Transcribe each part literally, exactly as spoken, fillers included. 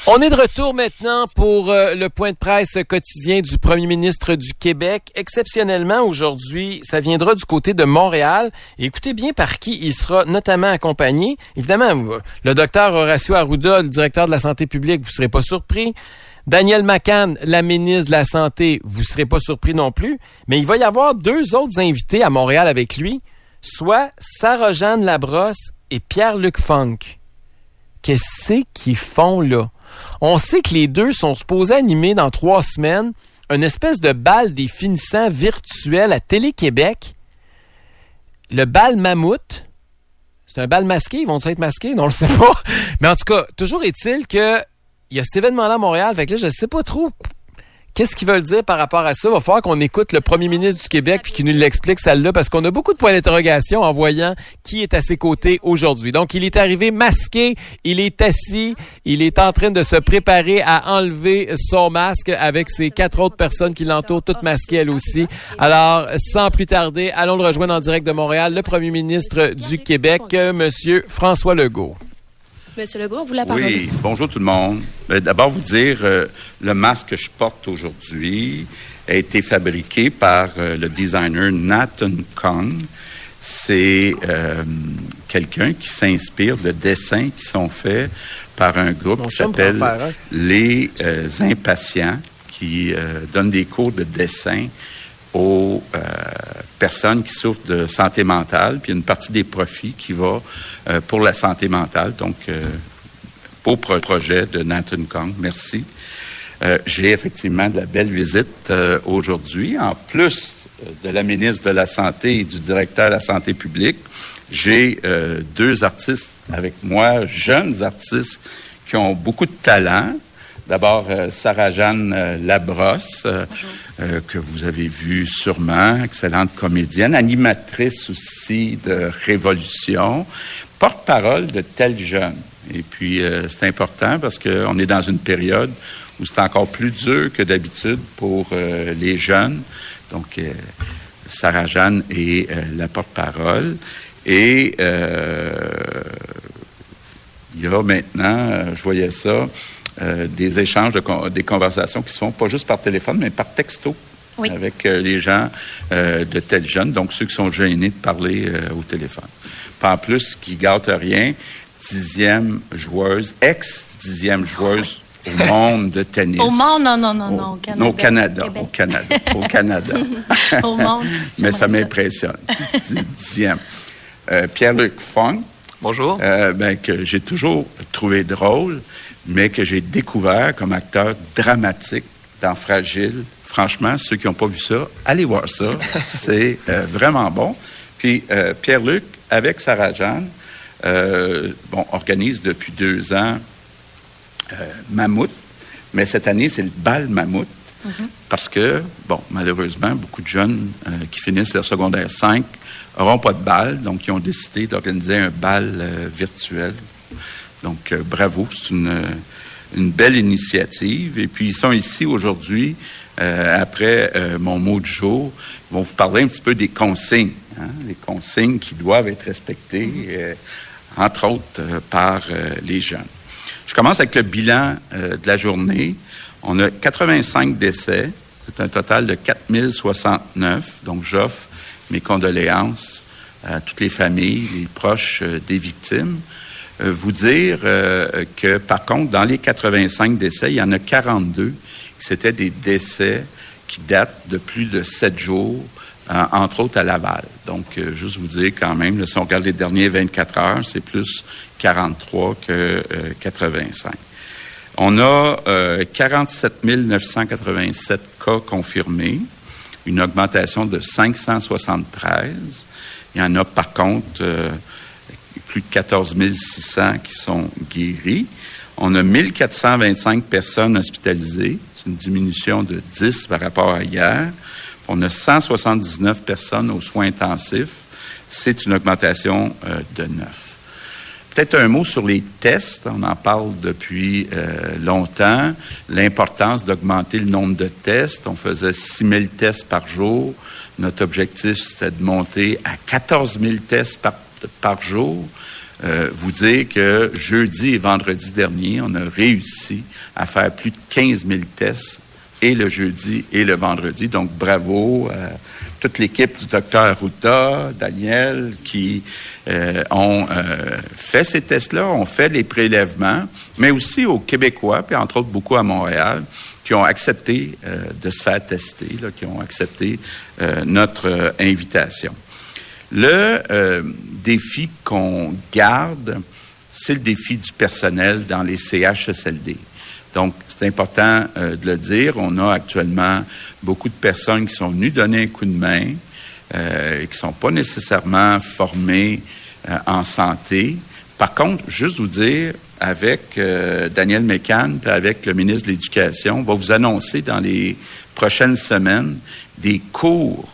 On est de retour maintenant pour euh, le point de presse quotidien du premier ministre du Québec. Exceptionnellement, aujourd'hui, ça viendra du côté de Montréal. Et écoutez bien par qui il sera notamment accompagné. Évidemment, le docteur Horacio Arruda, le directeur de la santé publique, vous ne serez pas surpris. Danielle McCann, la ministre de la Santé, vous ne serez pas surpris non plus. Mais il va y avoir deux autres invités à Montréal avec lui, soit Sarah-Jeanne Labrosse et Pierre-Luc Funk. Qu'est-ce qu'ils font là? On sait que les deux sont supposés animer dans trois semaines une espèce de bal des finissants virtuel à Télé-Québec. Le bal Mammouth. C'est un bal masqué. Ils vont être masqués? Non, on le sait pas. Mais en tout cas, toujours est-il que il y a cet événement-là à Montréal. Fait que là, je sais pas trop qu'est-ce qu'ils veulent dire par rapport à ça. Il va falloir qu'on écoute le premier ministre du Québec puis qu'il nous l'explique, celle-là, parce qu'on a beaucoup de points d'interrogation en voyant qui est à ses côtés aujourd'hui. Donc, il est arrivé masqué, il est assis, il est en train de se préparer à enlever son masque avec ses quatre autres personnes qui l'entourent, toutes masquées elles aussi. Alors, sans plus tarder, allons le rejoindre en direct de Montréal, le premier ministre du Québec, Monsieur François Legault. Monsieur Legault, vous la parole. Oui, bonjour tout le monde. D'abord, vous dire, euh, le masque que je porte aujourd'hui a été fabriqué par euh, le designer Nathan Kong. C'est euh, quelqu'un qui s'inspire de dessins qui sont faits par un groupe Mon qui s'appelle faire, hein? Les euh, Impatients, qui euh, donne des cours de dessin aux euh, personnes qui souffrent de santé mentale, puis une partie des profits qui va euh, pour la santé mentale. Donc, euh, beau pro- projet de Nathan Kong. Merci. Euh, j'ai effectivement de la belle visite euh, aujourd'hui. En plus de la ministre de la Santé et du directeur de la Santé publique, j'ai euh, deux artistes avec moi, jeunes artistes qui ont beaucoup de talent. D'abord, euh, Sarah-Jeanne euh, Labrosse, euh, euh, que vous avez vue sûrement, excellente comédienne, animatrice aussi de Révolution, porte-parole de Tel Jeune. Et puis, euh, c'est important parce qu'on est dans une période où c'est encore plus dur que d'habitude pour euh, les jeunes. Donc, euh, Sarah-Jeanne est euh, la porte-parole. Et euh, il y a maintenant, euh, je voyais ça, Euh, des échanges, de con- des conversations qui se font pas juste par téléphone, mais par texto oui. avec euh, les gens euh, de Tel Jeune, donc ceux qui sont gênés de parler euh, au téléphone. Pas en plus, qui gâte rien, dixième joueuse, ex-dixième joueuse au monde de tennis. Au monde, non, non, non, non, au Canada. Au Canada, au Canada, au Canada. Au monde. Mais ça m'impressionne. Dixième. Euh, Pierre-Luc Funk. Bonjour. Euh, ben, que j'ai toujours trouvé drôle, mais que j'ai découvert comme acteur dramatique dans Fragile. Franchement, ceux qui n'ont pas vu ça, allez voir ça. C'est euh, vraiment bon. Puis euh, Pierre-Luc, avec Sarah-Jeanne, euh, bon, organise depuis deux ans euh, Mammouth, mais cette année, c'est le bal Mammouth, mm-hmm. parce que, bon, malheureusement, beaucoup de jeunes euh, qui finissent leur secondaire cinq n'auront pas de bal, donc ils ont décidé d'organiser un bal euh, virtuel. Donc, euh, bravo, c'est une, une belle initiative. Et puis, ils sont ici aujourd'hui, euh, après euh, mon mot du jour. Ils vont vous parler un petit peu des consignes, hein, les consignes qui doivent être respectées, euh, entre autres, euh, par euh, les jeunes. Je commence avec le bilan euh, de la journée. On a quatre-vingt-cinq décès. C'est un total de quatre mille soixante-neuf. Donc, j'offre mes condoléances à toutes les familles, les proches euh, des victimes. Euh, vous dire euh, que, par contre, dans les quatre-vingt-cinq décès, il y en a quarante-deux qui c'était des décès qui datent de plus de sept jours, euh, entre autres à Laval. Donc, euh, juste vous dire quand même, là, si on regarde les derniers vingt-quatre heures, c'est plus quarante-trois que euh, quatre-vingt-cinq. On a euh, quarante-sept mille neuf cent quatre-vingt-sept cas confirmés, une augmentation de cinq cent soixante-treize. Il y en a, par contre, euh, plus de quatorze mille six cents qui sont guéris. On a mille quatre cent vingt-cinq personnes hospitalisées. C'est une diminution de dix par rapport à hier. On a cent soixante-dix-neuf personnes aux soins intensifs. C'est une augmentation euh, de neuf. Peut-être un mot sur les tests. On en parle depuis euh, longtemps. L'importance d'augmenter le nombre de tests. On faisait six mille tests par jour. Notre objectif, c'était de monter à quatorze mille tests par, par jour. euh, vous dire que jeudi et vendredi dernier, on a réussi à faire plus de quinze mille tests et le jeudi et le vendredi. Donc, bravo à toute l'équipe du docteur Arruda, Daniel, qui euh, ont euh, fait ces tests-là, ont fait les prélèvements, mais aussi aux Québécois, puis entre autres beaucoup à Montréal, qui ont accepté euh, de se faire tester, là, qui ont accepté euh, notre euh, invitation. Le euh, défi qu'on garde, c'est le défi du personnel dans les C H S L D. Donc, c'est important euh, de le dire. On a actuellement beaucoup de personnes qui sont venues donner un coup de main euh, et qui ne sont pas nécessairement formées euh, en santé. Par contre, juste vous dire, avec euh, Daniel Mécan et avec le ministre de l'Éducation, on va vous annoncer dans les prochaines semaines des cours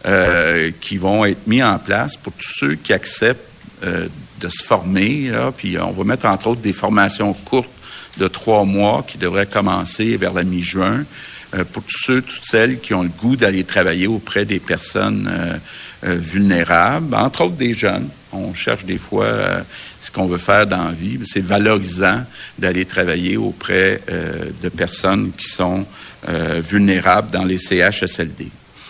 euh, qui vont être mis en place pour tous ceux qui acceptent euh, de se former. Là, puis on va mettre entre autres des formations courtes de trois mois qui devraient commencer vers la mi-juin euh, pour tous ceux, toutes celles qui ont le goût d'aller travailler auprès des personnes euh, euh, vulnérables, entre autres des jeunes. On cherche des fois euh, ce qu'on veut faire dans la vie. C'est valorisant d'aller travailler auprès euh, de personnes qui sont euh, vulnérables dans les C H S L D.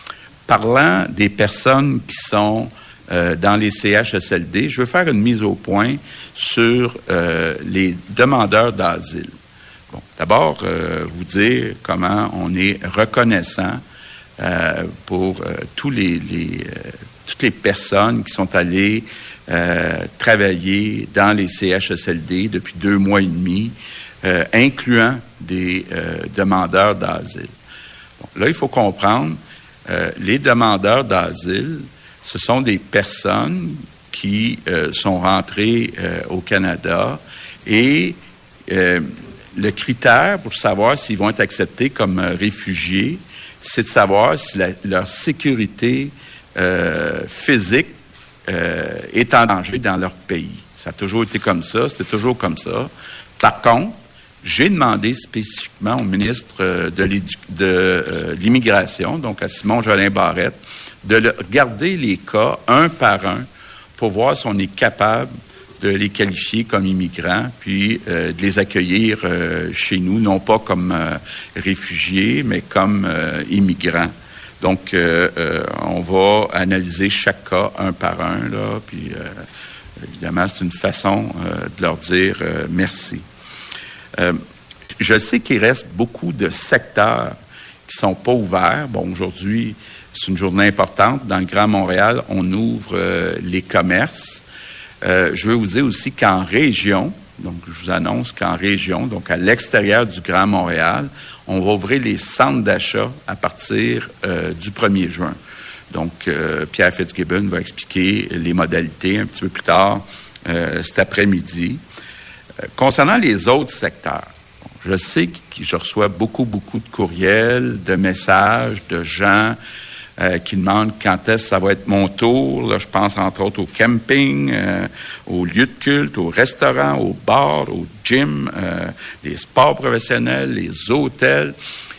Parlant des personnes qui sont euh, dans les C H S L D, je veux faire une mise au point sur euh, les demandeurs d'asile. Bon, d'abord, euh, vous dire comment on est reconnaissant euh, pour euh, tous les, les euh, toutes les personnes qui sont allées euh, travailler dans les C H S L D depuis deux mois et demi, euh, incluant des euh, demandeurs d'asile. Bon, là, il faut comprendre, euh, les demandeurs d'asile, ce sont des personnes qui euh, sont rentrées euh, au Canada et euh, le critère pour savoir s'ils vont être acceptés comme euh, réfugiés, c'est de savoir si la, leur sécurité euh, physique euh, est en danger dans leur pays. Ça a toujours été comme ça, c'est toujours comme ça. Par contre, j'ai demandé spécifiquement au ministre de, de euh, l'Immigration, donc à Simon Jolin Barrette, de le, regarder les cas un par un pour voir si on est capable de les qualifier comme immigrants, puis euh, de les accueillir euh, chez nous, non pas comme euh, réfugiés, mais comme euh, immigrants. Donc, euh, euh, on va analyser chaque cas un par un, là, puis euh, évidemment, c'est une façon euh, de leur dire euh, merci. Euh, je sais qu'il reste beaucoup de secteurs qui sont pas ouverts. Bon, aujourd'hui, c'est une journée importante. Dans le Grand Montréal, on ouvre euh, les commerces. Euh, je veux vous dire aussi qu'en région, donc je vous annonce qu'en région, donc à l'extérieur du Grand Montréal, on va ouvrir les centres d'achat à partir euh, du premier juin. Donc, euh, Pierre Fitzgibbon va expliquer les modalités un petit peu plus tard euh, cet après-midi. Euh, concernant les autres secteurs, bon, je sais que je reçois beaucoup, beaucoup de courriels, de messages de gens Euh, qui demandent quand est-ce que ça va être mon tour. Là, je pense entre autres au camping, euh, aux lieux de culte, aux restaurants, aux bars, aux gyms, euh, les sports professionnels, les hôtels.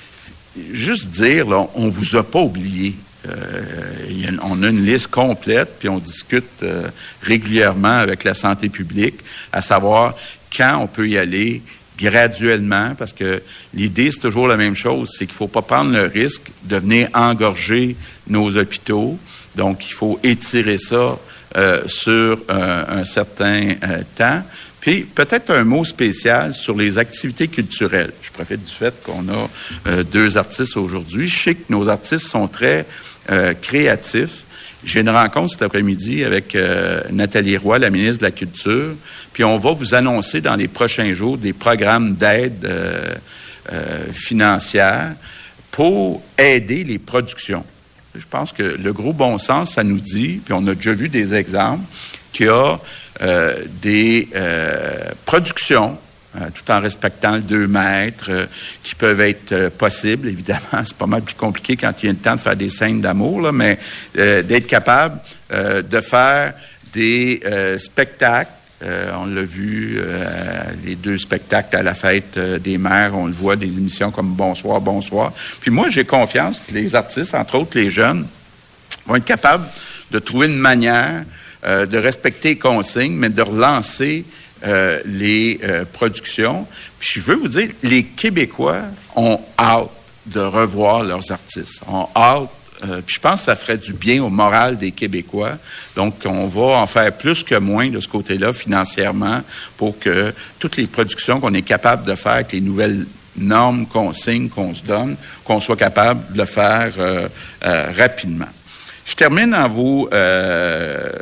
Juste dire, là, on ne vous a pas oublié. Euh, y a, on a une liste complète, puis on discute euh, régulièrement avec la santé publique, à savoir quand on peut y aller graduellement, parce que l'idée, c'est toujours la même chose, c'est qu'il ne faut pas prendre le risque de venir engorger nos hôpitaux. Donc, il faut étirer ça euh, sur euh, un certain euh, temps. Puis, peut-être un mot spécial sur les activités culturelles. Je profite du fait qu'on a euh, deux artistes aujourd'hui. Je sais que nos artistes sont très euh, créatifs. J'ai une rencontre cet après-midi avec euh, Nathalie Roy, la ministre de la Culture, puis on va vous annoncer dans les prochains jours des programmes d'aide euh, euh, financière pour aider les productions. Je pense que le gros bon sens, ça nous dit, puis on a déjà vu des exemples, qu'il y a euh, des euh, productions, Euh, tout en respectant le deux mètres, euh, qui peuvent être euh, possibles. Évidemment, c'est pas mal plus compliqué quand il y a le temps de faire des scènes d'amour, là, mais euh, d'être capable euh, de faire des euh, spectacles. Euh, on l'a vu, euh, les deux spectacles à la fête euh, des mères, on le voit, des émissions comme Bonsoir, Bonsoir. Puis moi, j'ai confiance que les artistes, entre autres les jeunes, vont être capables de trouver une manière euh, de respecter les consignes, mais de relancer euh, les euh, productions. Puis je veux vous dire, les Québécois ont hâte de revoir leurs artistes, ont hâte. Euh, puis je pense que ça ferait du bien au moral des Québécois. Donc, on va en faire plus que moins de ce côté-là financièrement pour que toutes les productions qu'on est capable de faire avec les nouvelles normes, consignes qu'on se donne, qu'on soit capable de le faire euh, euh, rapidement. Je termine en vous euh,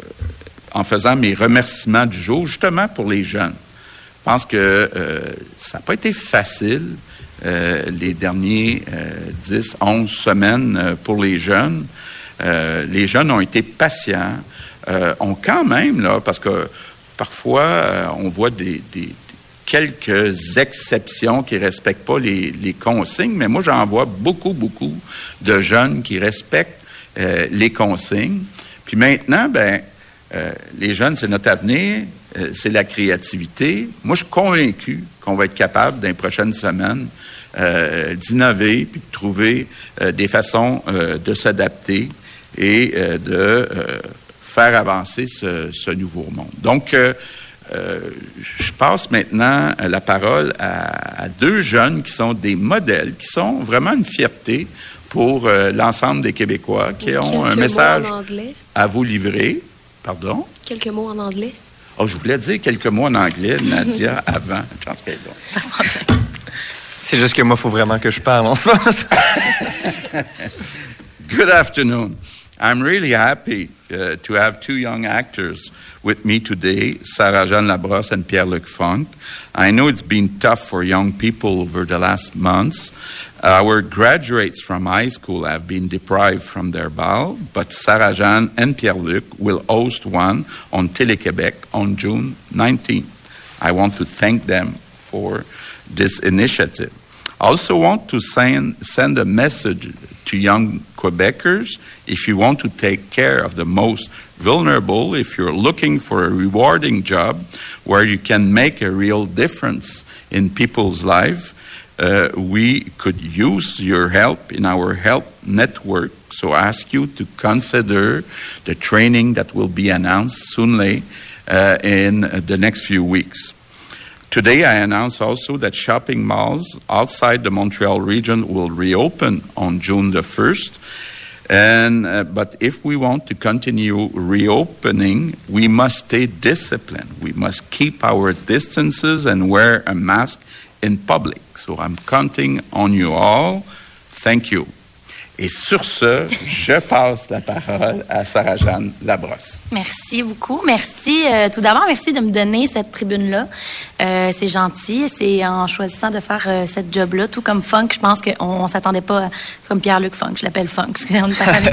en faisant mes remerciements du jour, justement pour les jeunes. Je pense que euh, ça n'a pas été facile. Euh, les derniers euh, dix, onze semaines euh, pour les jeunes. Euh, les jeunes ont été patients, euh, ont quand même, là, parce que parfois, euh, on voit des, des, quelques exceptions qui ne respectent pas les, les consignes, mais moi, j'en vois beaucoup, beaucoup de jeunes qui respectent euh, les consignes. Puis maintenant, ben, euh, les jeunes, c'est notre avenir, euh, c'est la créativité. Moi, je suis convaincu qu'on va être capable, dans les prochaines semaines, euh, d'innover puis de trouver euh, des façons euh, de s'adapter et euh, de euh, faire avancer ce, ce nouveau monde. Donc, euh, euh, je passe maintenant la parole à, à deux jeunes qui sont des modèles, qui sont vraiment une fierté pour euh, l'ensemble des Québécois, qui Quelques ont un message à vous livrer. Pardon? Quelques mots en anglais. Oh, je voulais dire quelques mots en anglais, Nadia, avant. Je pense qu'elle est là. C'est juste que moi, il faut vraiment que je parle en ce moment. Good afternoon. I'm really happy uh, to have two young actors with me today, Sarah-Jeanne Labrosse and Pierre-Luc Funk. I know it's been tough for young people over the last months. Our graduates from high school have been deprived from their ball, but Sarah-Jeanne and Pierre-Luc will host one on Télé-Québec on June nineteenth. I want to thank them for this initiative. I also want to send, send a message to young Quebecers. If you want to take care of the most vulnerable, if you're looking for a rewarding job where you can make a real difference in people's lives, uh, we could use your help in our help network. So I ask you to consider the training that will be announced soonly uh, in the next few weeks. Today, I announce also that shopping malls outside the Montreal region will reopen on June the first. And, uh, but if we want to continue reopening, we must stay disciplined. We must keep our distances and wear a mask in public. So I'm counting on you all. Thank you. Et sur ce, je passe la parole à Sarah-Jeanne Labrosse. Merci beaucoup. Merci. Euh, tout d'abord, merci de me donner cette tribune-là. Euh, c'est gentil. C'est en choisissant de faire euh, cette job-là, tout comme Funk, je pense qu'on ne s'attendait pas, à, comme Pierre-Luc Funk, je l'appelle Funk, excusez-moi.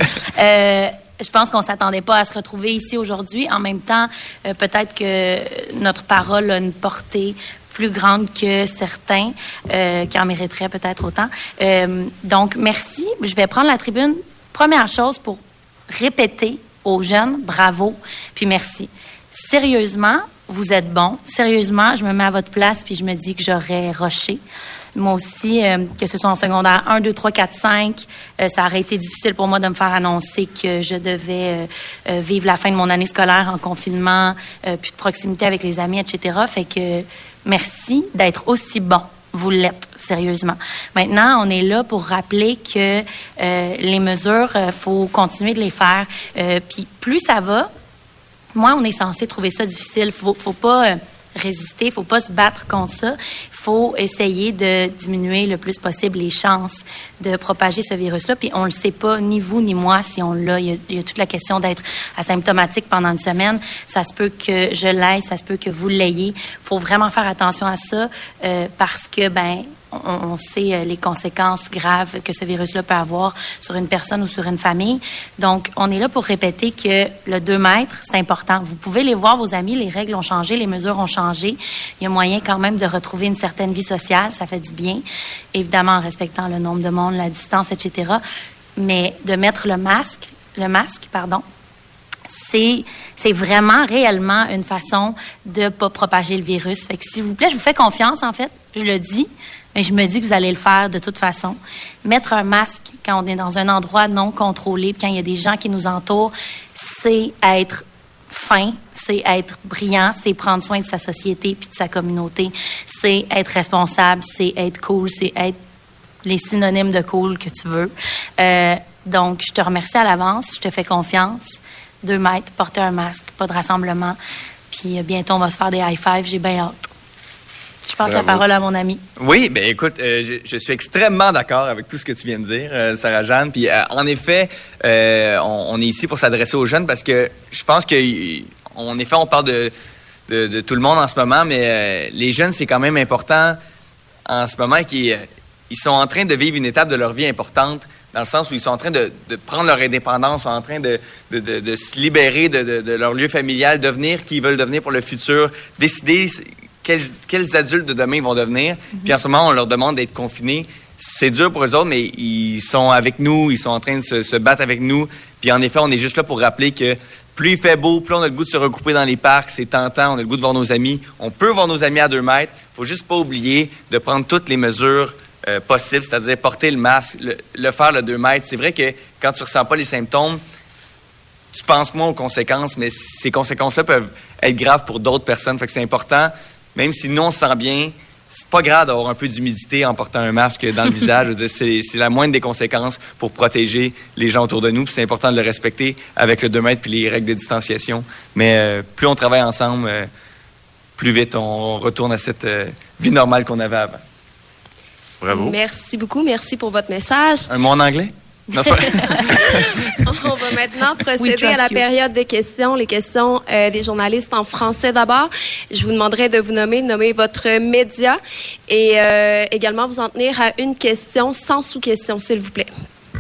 euh, je pense qu'on ne s'attendait pas à se retrouver ici aujourd'hui. En même temps, euh, peut-être que notre parole a une portée plus grande que certains euh, qui en mériteraient peut-être autant. Euh, donc, merci. Je vais prendre la tribune. Première chose pour répéter aux jeunes, bravo, puis merci. Sérieusement, vous êtes bons. Sérieusement, je me mets à votre place puis je me dis que j'aurais rushé. Moi aussi, euh, que ce soit en secondaire un, deux, trois, quatre, cinq, euh, ça aurait été difficile pour moi de me faire annoncer que je devais euh, euh, vivre la fin de mon année scolaire en confinement, euh, puis de proximité avec les amis, et cetera. Fait que merci d'être aussi bon. Vous l'êtes, sérieusement. Maintenant, on est là pour rappeler que euh, les mesures, il euh, faut continuer de les faire. Euh, puis plus ça va, moins on est censé trouver ça difficile. Faut, faut pas euh, résister, faut pas se battre contre ça. Faut essayer de diminuer le plus possible les chances de propager ce virus-là. Puis on le sait pas, ni vous ni moi, si on l'a. Il y a, il y a toute la question d'être asymptomatique pendant une semaine. Ça se peut que je l'aie, ça se peut que vous l'ayez. Faut vraiment faire attention à ça euh, parce que, ben, on, on sait les conséquences graves que ce virus-là peut avoir sur une personne ou sur une famille. Donc, on est là pour répéter que le deux mètres, c'est important. Vous pouvez les voir, vos amis, les règles ont changé, les mesures ont changé. Il y a moyen quand même de retrouver une certaine vie sociale, ça fait du bien. Évidemment, en respectant le nombre de monde, la distance, et cetera. Mais de mettre le masque, le masque, pardon, c'est, c'est vraiment réellement une façon de ne pas propager le virus. Fait que s'il vous plaît, je vous fais confiance, en fait, je le dis, mais je me dis que vous allez le faire de toute façon. Mettre un masque quand on est dans un endroit non contrôlé, puis quand il y a des gens qui nous entourent, c'est être fin, c'est être brillant, c'est prendre soin de sa société puis de sa communauté, c'est être responsable, c'est être cool, c'est être les synonymes de cool que tu veux. Euh, donc, je te remercie à l'avance, je te fais confiance. Deux mètres, porter un masque, pas de rassemblement. Puis euh, bientôt, on va se faire des high-fives, j'ai bien hâte. Je passe Bravo. La parole à mon ami. Oui, bien écoute, euh, je, je suis extrêmement d'accord avec tout ce que tu viens de dire, euh, Sarah-Jeanne. Puis euh, en effet, euh, on, on est ici pour s'adresser aux jeunes parce que je pense que, en effet, on parle de, de, de tout le monde en ce moment, mais euh, les jeunes, c'est quand même important en ce moment qu'ils ils sont en train de vivre une étape de leur vie importante dans le sens où ils sont en train de, de prendre leur indépendance, sont en train de, de, de, de se libérer de, de, de leur lieu familial, devenir qui ils veulent devenir pour le futur, décider quels, quels adultes de demain ils vont devenir. Mm-hmm. Puis en ce moment, on leur demande d'être confinés. C'est dur pour eux autres, mais ils sont avec nous, ils sont en train de se, se battre avec nous. Puis en effet, on est juste là pour rappeler que plus il fait beau, plus on a le goût de se regrouper dans les parcs, c'est tentant, on a le goût de voir nos amis. On peut voir nos amis à deux mètres. Il faut juste pas oublier de prendre toutes les mesures euh, possibles, c'est-à-dire porter le masque, le, le faire le deux mètres. C'est vrai que quand tu ressens pas les symptômes, tu penses moins aux conséquences, mais ces conséquences-là peuvent être graves pour d'autres personnes. Fait que c'est important, même si nous on se sent bien, c'est pas grave d'avoir un peu d'humidité en portant un masque dans le visage. Je veux dire, c'est, c'est la moindre des conséquences pour protéger les gens autour de nous. Puis c'est important de le respecter avec le deux mètres puis les règles de distanciation. Mais euh, plus on travaille ensemble, euh, plus vite on retourne à cette euh, vie normale qu'on avait avant. Bravo. Merci beaucoup. Merci pour votre message. Un mot en anglais? Non, c'est pas... On va maintenant procéder à la période des questions. Les questions euh, des journalistes en français d'abord. Je vous demanderai de vous nommer, de nommer votre média et euh, également vous en tenir à une question sans sous-question, s'il vous plaît.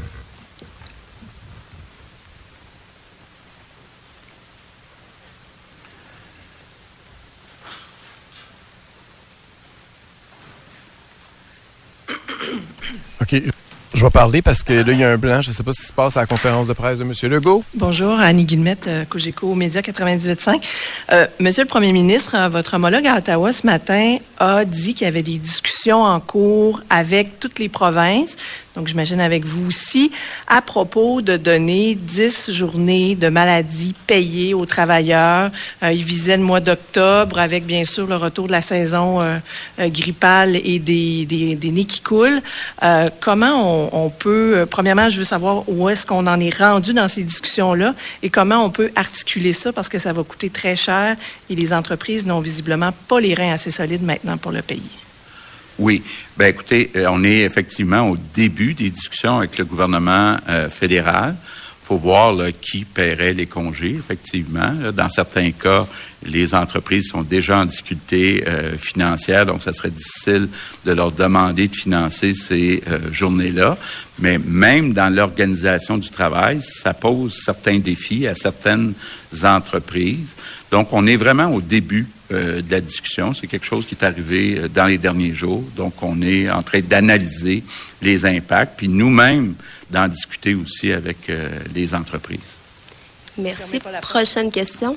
OK. Je vais parler parce que là, il y a un blanc. Je ne sais pas ce qui se passe à la conférence de presse de M. Legault. Bonjour, Annie Guillemette, euh, Cogeco Média quatre-vingt-dix-huit virgule cinq. Euh, Monsieur le Premier ministre, euh, votre homologue à Ottawa ce matin a dit qu'il y avait des discussions en cours avec toutes les provinces, donc j'imagine avec vous aussi, à propos de donner dix journées de maladie payées aux travailleurs. Euh, il visait le mois d'octobre avec, bien sûr, le retour de la saison euh, euh, grippale et des, des, des nez qui coulent. Euh, comment on, on peut... Euh, premièrement, je veux savoir où est-ce qu'on en est rendu dans ces discussions-là et comment on peut articuler ça parce que ça va coûter très cher et les entreprises n'ont visiblement pas les reins assez solides maintenant pour le payer. Oui. Ben écoutez, on est effectivement au début des discussions avec le gouvernement euh, fédéral. Il faut voir là, qui paierait les congés, effectivement. Là, dans certains cas, les entreprises sont déjà en difficulté euh, financière, donc ça serait difficile de leur demander de financer ces euh, journées-là. Mais même dans l'organisation du travail, ça pose certains défis à certaines entreprises. Donc, on est vraiment au début euh, de la discussion. C'est quelque chose qui est arrivé euh, dans les derniers jours. Donc, on est en train d'analyser les impacts, puis nous-mêmes d'en discuter aussi avec euh, les entreprises. Merci. Prochaine question.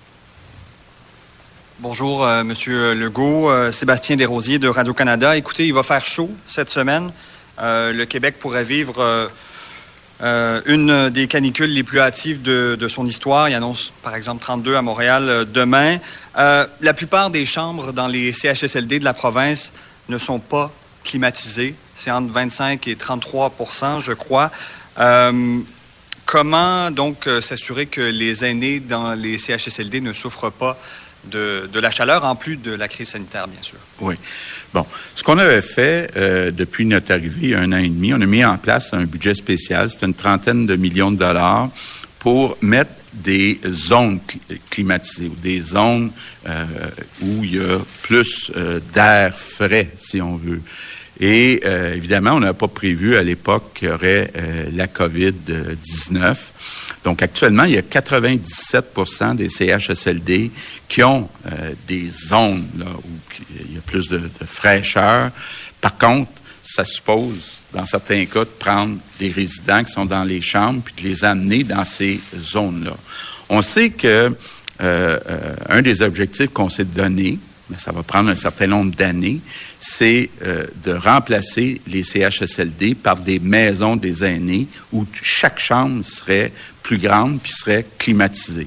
Bonjour, euh, Monsieur Legault. Euh, Sébastien Desrosiers de Radio-Canada. Écoutez, il va faire chaud cette semaine. Euh, le Québec pourrait vivre euh, euh, une des canicules les plus hâtives de, de son histoire. Il annonce, par exemple, trente-deux à Montréal euh, demain. Euh, la plupart des chambres dans les C H S L D de la province ne sont pas climatisées. C'est entre vingt-cinq et trente-trois pour cent, je crois. Euh, comment, donc, euh, s'assurer que les aînés dans les C H S L D ne souffrent pas de, de la chaleur, en plus de la crise sanitaire, bien sûr? Oui. Bon, ce qu'on avait fait euh, depuis notre arrivée, il y a un an et demi, on a mis en place un budget spécial. C'est une trentaine de millions de dollars pour mettre des zones cl- climatisées, ou des zones euh, où il y a plus euh, d'air frais, si on veut. Et euh, évidemment, on n'a pas prévu à l'époque qu'il y aurait euh, la covid dix-neuf. Donc actuellement, il y a quatre-vingt-dix-sept pour cent des C H S L D qui ont euh, des zones là, où il y a plus de, de fraîcheur. Par contre, ça suppose, dans certains cas, de prendre des résidents qui sont dans les chambres puis de les amener dans ces zones-là. On sait que euh, euh, un des objectifs qu'on s'est donné, mais ça va prendre un certain nombre d'années, c'est euh, de remplacer les C H S L D par des maisons des aînés où chaque chambre serait plus grande puis serait climatisée.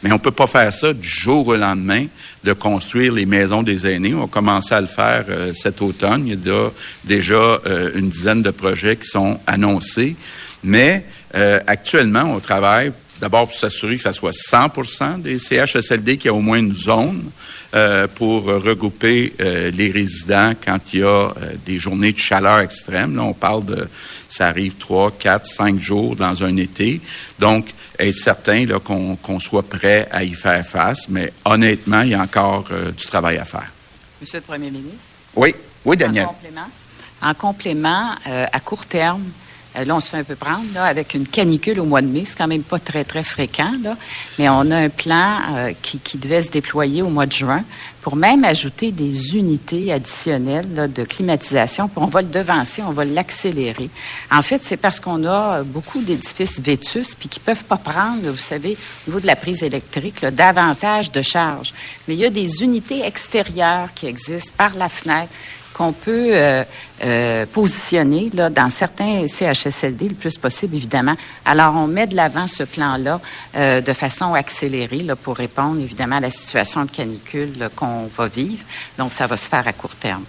Mais on peut pas faire ça du jour au lendemain, de construire les maisons des aînés. On va commencer à le faire euh, cet automne. Il y a de, déjà euh, une dizaine de projets qui sont annoncés. Mais euh, actuellement, on travaille d'abord pour s'assurer que ça soit cent pour cent des C H S L D, qu'il y a au moins une zone euh, pour regrouper euh, les résidents quand il y a euh, des journées de chaleur extrême. Là, on parle de, ça arrive trois, quatre, cinq jours dans un été. Donc, être certain là, qu'on, qu'on soit prêt à y faire face. Mais honnêtement, il y a encore euh, du travail à faire. Monsieur le Premier ministre? Oui, oui, Daniel. En complément, en complément euh, à court terme, Euh, là, on se fait un peu prendre, là, avec une canicule au mois de mai. C'est quand même pas très, très fréquent, là. Mais on a un plan euh, qui, qui devait se déployer au mois de juin pour même ajouter des unités additionnelles là, de climatisation. Puis on va le devancer, on va l'accélérer. En fait, c'est parce qu'on a beaucoup d'édifices vétustes puis qui peuvent pas prendre, vous savez, au niveau de la prise électrique, là, davantage de charges. Mais il y a des unités extérieures qui existent par la fenêtre qu'on peut euh, euh, positionner là, dans certains C H S L D le plus possible, évidemment. Alors, on met de l'avant ce plan-là euh, de façon accélérée là, pour répondre, évidemment, à la situation de canicule là, qu'on va vivre. Donc, ça va se faire à court terme.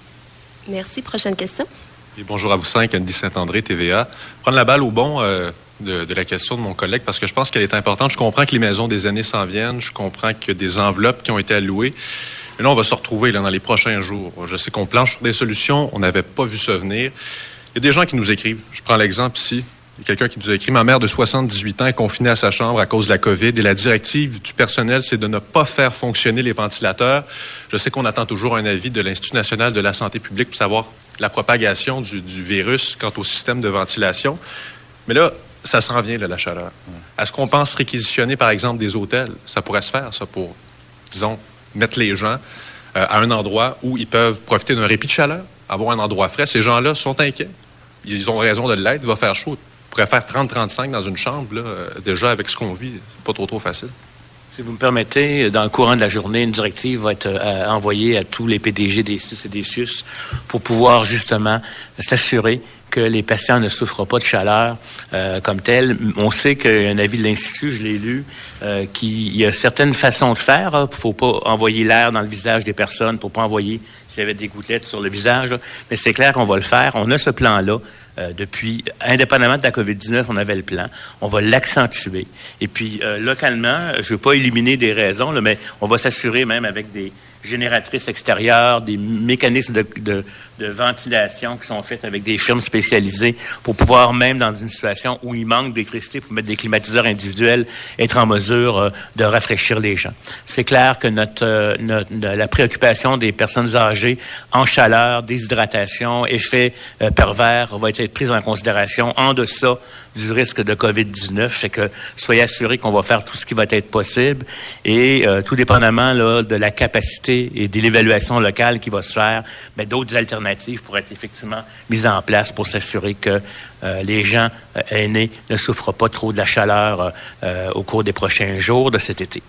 Merci. Prochaine question. Et bonjour à vous cinq, Andy Saint-André, T V A. Prendre la balle au bon euh, de, de la question de mon collègue, parce que je pense qu'elle est importante. Je comprends que les maisons des aînés s'en viennent. Je comprends qu'il y a des enveloppes qui ont été allouées. Mais là, on va se retrouver là, dans les prochains jours. Je sais qu'on planche sur des solutions. On n'avait pas vu ça venir. Il y a des gens qui nous écrivent. Je prends l'exemple ici. Il y a quelqu'un qui nous a écrit « Ma mère de soixante-dix-huit ans est confinée à sa chambre à cause de la COVID et la directive du personnel, c'est de ne pas faire fonctionner les ventilateurs. » Je sais qu'on attend toujours un avis de l'Institut national de la santé publique pour savoir la propagation du, du virus quant au système de ventilation. Mais là, ça s'en vient, là, la chaleur. Est-ce qu'on pense réquisitionner, par exemple, des hôtels? Ça pourrait se faire, ça, pour, disons, mettre les gens euh, à un endroit où ils peuvent profiter d'un répit de chaleur, avoir un endroit frais. Ces gens-là sont inquiets. Ils ont raison de l'être. Il va faire chaud. Ils pourraient faire trente à trente-cinq dans une chambre, là, euh, déjà, avec ce qu'on vit. C'est pas trop, trop facile. Si vous me permettez, dans le courant de la journée, une directive va être euh, envoyée à tous les P D G des C I S et des C I U S pour pouvoir, justement, s'assurer que les patients ne souffrent pas de chaleur euh, comme tel. On sait qu'il y a un avis de l'Institut, je l'ai lu, euh, qu'il y a certaines façons de faire. Il ne faut pas envoyer l'air dans le visage des personnes, pour pas envoyer s'il y avait des gouttelettes sur le visage. Là. Mais c'est clair qu'on va le faire. On a ce plan-là. Euh, depuis, indépendamment de la covid dix-neuf, on avait le plan. On va l'accentuer. Et puis, euh, localement, je ne veux pas éliminer des raisons, là, mais on va s'assurer même avec des génératrices extérieures, des mécanismes de, de, de ventilation qui sont faits avec des firmes spécialisées pour pouvoir, même dans une situation où il manque d'électricité, pour mettre des climatiseurs individuels, être en mesure euh, de rafraîchir les gens. C'est clair que notre, euh, notre la préoccupation des personnes âgées en chaleur, déshydratation, effet euh, pervers va être prise en considération en deçà du risque de covid dix-neuf. Fait que soyez assurés qu'on va faire tout ce qui va être possible et euh, tout dépendamment là, de la capacité et de l'évaluation locale qui va se faire, mais d'autres alternatives pourraient être effectivement mises en place pour s'assurer que euh, les gens euh, aînés ne souffrent pas trop de la chaleur euh, au cours des prochains jours de cet été.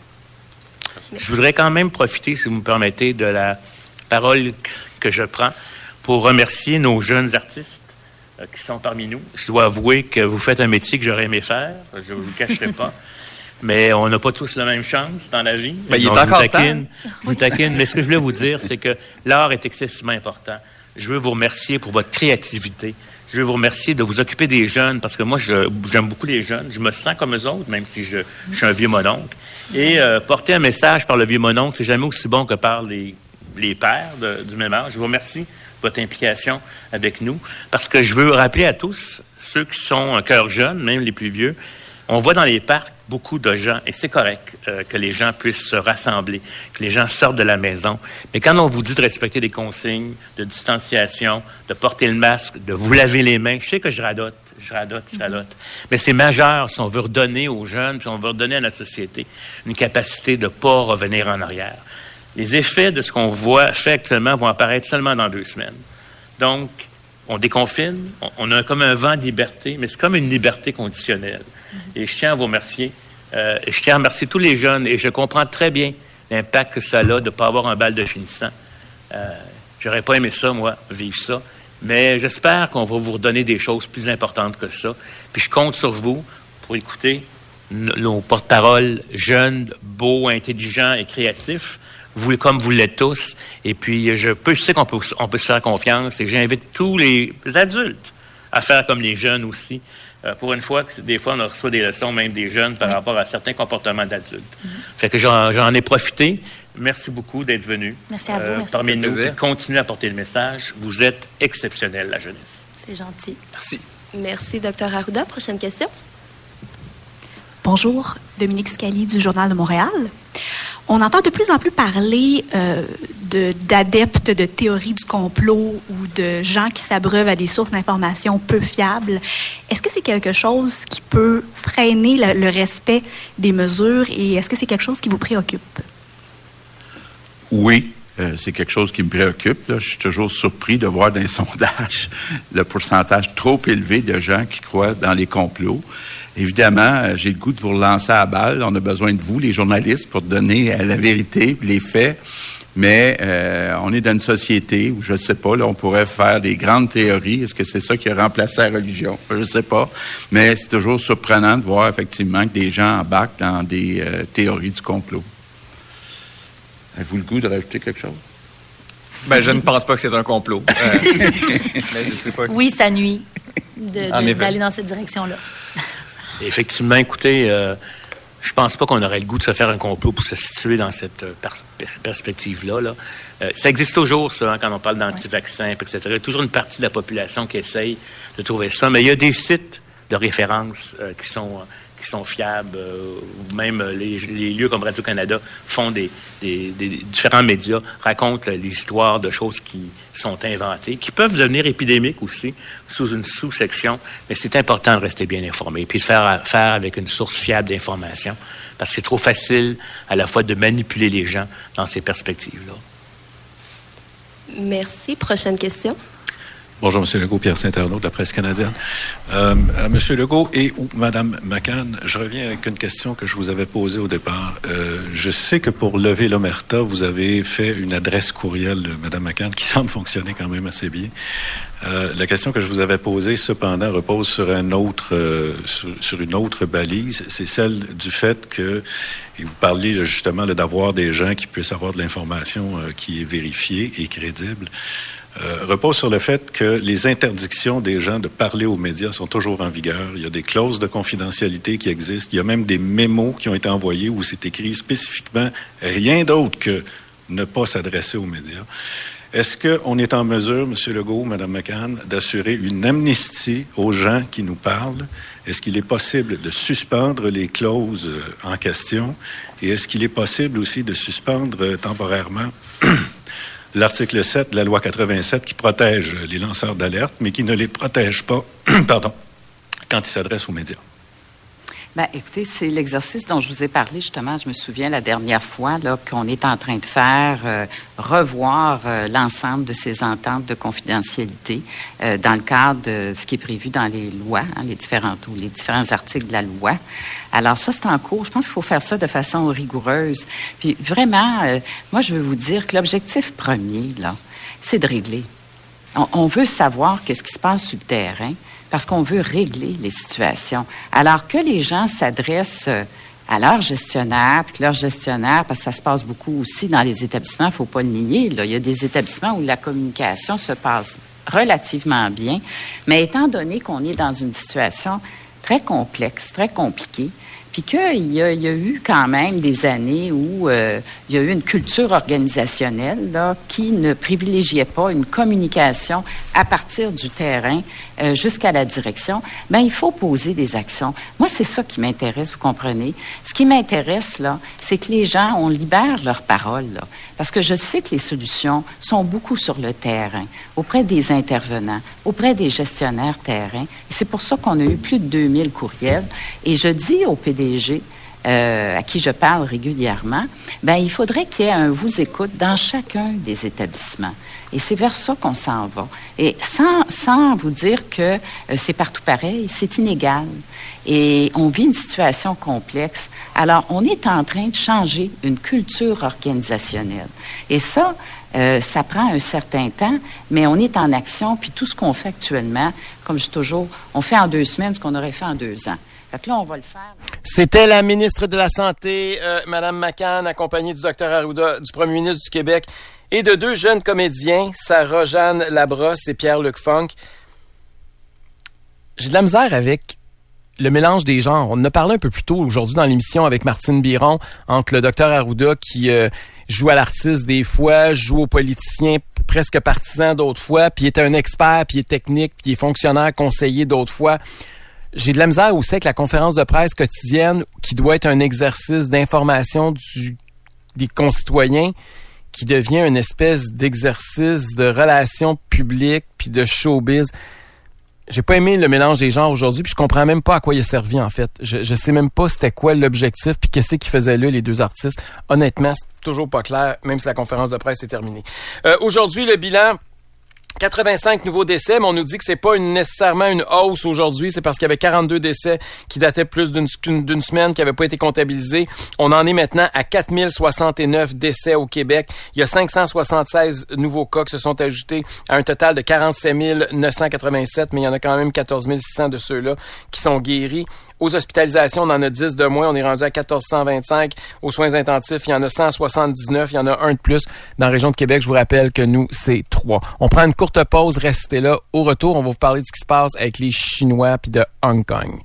Je voudrais quand même profiter, si vous me permettez, de la parole que je prends pour remercier nos jeunes artistes euh, qui sont parmi nous. Je dois avouer que vous faites un métier que j'aurais aimé faire, je ne vous le cacherai pas. Mais on n'a pas tous la même chance dans la vie. Ben, il est encore vous taquine, temps. Je vous taquine, mais ce que je voulais vous dire, c'est que l'art est excessivement important. Je veux vous remercier pour votre créativité. Je veux vous remercier de vous occuper des jeunes, parce que moi, je, j'aime beaucoup les jeunes. Je me sens comme eux autres, même si je, je suis un vieux mononcle. Et euh, porter un message par le vieux mononcle, c'est jamais aussi bon que par les, les pères de, du même âge. Je vous remercie de votre implication avec nous, parce que je veux rappeler à tous, ceux qui sont un cœur jeune, même les plus vieux, on voit dans les parcs beaucoup de gens, et c'est correct euh, que les gens puissent se rassembler, que les gens sortent de la maison. Mais quand on vous dit de respecter les consignes, de distanciation, de porter le masque, de vous laver les mains, je sais que je radote, je radote, je radote. Mais c'est majeur si on veut redonner aux jeunes, si on veut redonner à notre société une capacité de ne pas revenir en arrière. Les effets de ce qu'on voit fait actuellement vont apparaître seulement dans deux semaines. Donc, on déconfine, on, on a comme un vent de liberté, mais c'est comme une liberté conditionnelle. Et je tiens à vous remercier. Euh, je tiens à remercier tous les jeunes et je comprends très bien l'impact que ça a de ne pas avoir un bal de finissant. Euh, j'aurais pas aimé ça, moi, vivre ça. Mais j'espère qu'on va vous redonner des choses plus importantes que ça. Puis je compte sur vous pour écouter nos porte-paroles jeunes, beaux, intelligents et créatifs, vous, comme vous l'êtes tous. Et puis, je peux, je sais qu'on peut, on peut se faire confiance et j'invite tous les adultes à faire comme les jeunes aussi. Euh, pour une fois, des fois, on reçoit des leçons, même des jeunes, par oui. rapport à certains comportements d'adultes. Mm-hmm. Fait que j'en, j'en ai profité. Merci beaucoup d'être venu. Merci à vous. Euh, merci parmi nous. Et continuez à porter le message. Vous êtes exceptionnels, la jeunesse. C'est gentil. Merci. Merci, docteur Arruda. Prochaine question. Bonjour, Dominique Scali du Journal de Montréal. On entend de plus en plus parler euh, de, d'adeptes de théories du complot ou de gens qui s'abreuvent à des sources d'informations peu fiables. Est-ce que c'est quelque chose qui peut freiner le, le respect des mesures et est-ce que c'est quelque chose qui vous préoccupe? Oui, euh, c'est quelque chose qui me préoccupe. Là. Je suis toujours surpris de voir dans les sondages le pourcentage trop élevé de gens qui croient dans les complots. Évidemment, j'ai le goût de vous relancer à la balle. On a besoin de vous, les journalistes, pour donner euh, la vérité, les faits. Mais euh, on est dans une société où, je ne sais pas, là, on pourrait faire des grandes théories. Est-ce que c'est ça qui a remplacé la religion? Je ne sais pas. Mais c'est toujours surprenant de voir, effectivement, que des gens embarquent dans des euh, théories du complot. Avez-vous le goût de rajouter quelque chose? Ben, je ne pense pas que c'est un complot. Euh, mais je sais pas. Oui, ça nuit de, de, d'aller dans cette direction-là. Effectivement, écoutez, euh, je pense pas qu'on aurait le goût de se faire un complot pour se situer dans cette euh, pers- perspective-là. Là. Euh, ça existe toujours, ça, hein, quand on parle d'anti-vaccins, et cetera. Il y a toujours une partie de la population qui essaye de trouver ça. Mais il y a des sites de référence euh, qui sont... Euh, qui sont fiables, euh, ou même euh, les, les lieux comme Radio-Canada font des, des, des différents médias, racontent euh, les histoires de choses qui sont inventées, qui peuvent devenir épidémiques aussi, sous une sous-section, mais c'est important de rester bien informé, puis de faire faire avec une source fiable d'information, parce que c'est trop facile à la fois de manipuler les gens dans ces perspectives-là. Merci. Prochaine question. Bonjour, M. Legault, Pierre Saint-Arnaud de la presse canadienne. Euh, M. Legault et ou Mme McCann, je reviens avec une question que je vous avais posée au départ. Euh, je sais que pour lever l'omerta, vous avez fait une adresse courriel, Mme McCann, qui semble fonctionner quand même assez bien. Euh, la question que je vous avais posée, cependant, repose sur un autre, euh, sur, sur une autre balise. C'est celle du fait que, et vous parlez là, justement là, d'avoir des gens qui puissent avoir de l'information euh, qui est vérifiée et crédible. Euh, repose sur le fait que les interdictions des gens de parler aux médias sont toujours en vigueur. Il y a des clauses de confidentialité qui existent. Il y a même des mémos qui ont été envoyés où c'est écrit spécifiquement rien d'autre que ne pas s'adresser aux médias. Est-ce qu'on est en mesure, M. Legault, Mme McCann, d'assurer une amnistie aux gens qui nous parlent? Est-ce qu'il est possible de suspendre les clauses en question? Et est-ce qu'il est possible aussi de suspendre temporairement l'article sept de la loi quatre-vingt-sept qui protège les lanceurs d'alerte, mais qui ne les protège pas pardon, quand ils s'adressent aux médias? Bien, écoutez, c'est l'exercice dont je vous ai parlé, justement. Je me souviens la dernière fois là, qu'on est en train de faire euh, revoir euh, l'ensemble de ces ententes de confidentialité euh, dans le cadre de ce qui est prévu dans les lois, hein, les différentes ou les différents articles de la loi. Alors ça, c'est en cours. Je pense qu'il faut faire ça de façon rigoureuse. Puis vraiment, euh, moi, je veux vous dire que l'objectif premier, là, c'est de régler. On, on veut savoir qu'est-ce qui se passe sur le terrain, parce qu'on veut régler les situations. Alors que les gens s'adressent à leur gestionnaire, puis que leur gestionnaire, parce que ça se passe beaucoup aussi dans les établissements, il ne faut pas le nier, là. Il y a des établissements où la communication se passe relativement bien, mais étant donné qu'on est dans une situation très complexe, très compliquée, puis qu'il y a, il y a eu quand même des années où euh, il y a eu une culture organisationnelle là, qui ne privilégiait pas une communication à partir du terrain euh, jusqu'à la direction, bien, il faut poser des actions. Moi, c'est ça qui m'intéresse, vous comprenez. Ce qui m'intéresse, là, c'est que les gens, on libère leur parole, là, parce que je sais que les solutions sont beaucoup sur le terrain, auprès des intervenants, auprès des gestionnaires terrain. Et c'est pour ça qu'on a eu plus de deux mille courriels. Et je dis au P D G, euh, à qui je parle régulièrement, ben il faudrait qu'il y ait un vous-écoute dans chacun des établissements. Et c'est vers ça qu'on s'en va. Et sans, sans vous dire que euh, c'est partout pareil, c'est inégal. Et on vit une situation complexe. Alors, on est en train de changer une culture organisationnelle. Et ça, euh, ça prend un certain temps, mais on est en action. Puis tout ce qu'on fait actuellement, comme je dis toujours, on fait en deux semaines ce qu'on aurait fait en deux ans. Fait que là, on va le faire. C'était la ministre de la Santé, euh, Mme McCann, accompagnée du docteur Arruda, du premier ministre du Québec et de deux jeunes comédiens, Sarah-Jeanne Labrosse et Pierre-Luc Funk. J'ai de la misère avec le mélange des genres. On en a parlé un peu plus tôt aujourd'hui dans l'émission avec Martine Biron, entre le docteur Arruda qui euh, joue à l'artiste des fois, joue au politicien presque partisan d'autres fois, puis est un expert, puis est technique, puis est fonctionnaire, conseiller d'autres fois. J'ai de la misère aussi avec la conférence de presse quotidienne qui doit être un exercice d'information du, des concitoyens qui devient une espèce d'exercice de relations publiques puis de showbiz. J'ai pas aimé le mélange des genres aujourd'hui, puis je comprends même pas à quoi il a servi, en fait. Je, je sais même pas c'était quoi l'objectif, puis qu'est-ce qu'ils faisaient là, les deux artistes. Honnêtement, c'est toujours pas clair, même si la conférence de presse est terminée. Euh, aujourd'hui, le bilan... quatre-vingt-cinq nouveaux décès, mais on nous dit que c'est pas une, nécessairement une hausse aujourd'hui. C'est parce qu'il y avait quarante-deux décès qui dataient plus d'une, d'une semaine, qui n'avaient pas été comptabilisés. On en est maintenant à quatre mille soixante et neuf décès au Québec. Il y a cinq cent soixante-seize nouveaux cas qui se sont ajoutés à un total de quarante-sept mille neuf cent quatre-vingt-sept, mais il y en a quand même quatorze mille six cents de ceux-là qui sont guéris. Aux hospitalisations, on en a dix de moins. On est rendu à mille quatre cent vingt-cinq. Aux soins intensifs, il y en a cent soixante-dix-neuf. Il y en a un de plus. Dans la région de Québec, je vous rappelle que nous, c'est trois. On prend une courte pause. Restez là. Au retour, on va vous parler de ce qui se passe avec les Chinois puis de Hong Kong.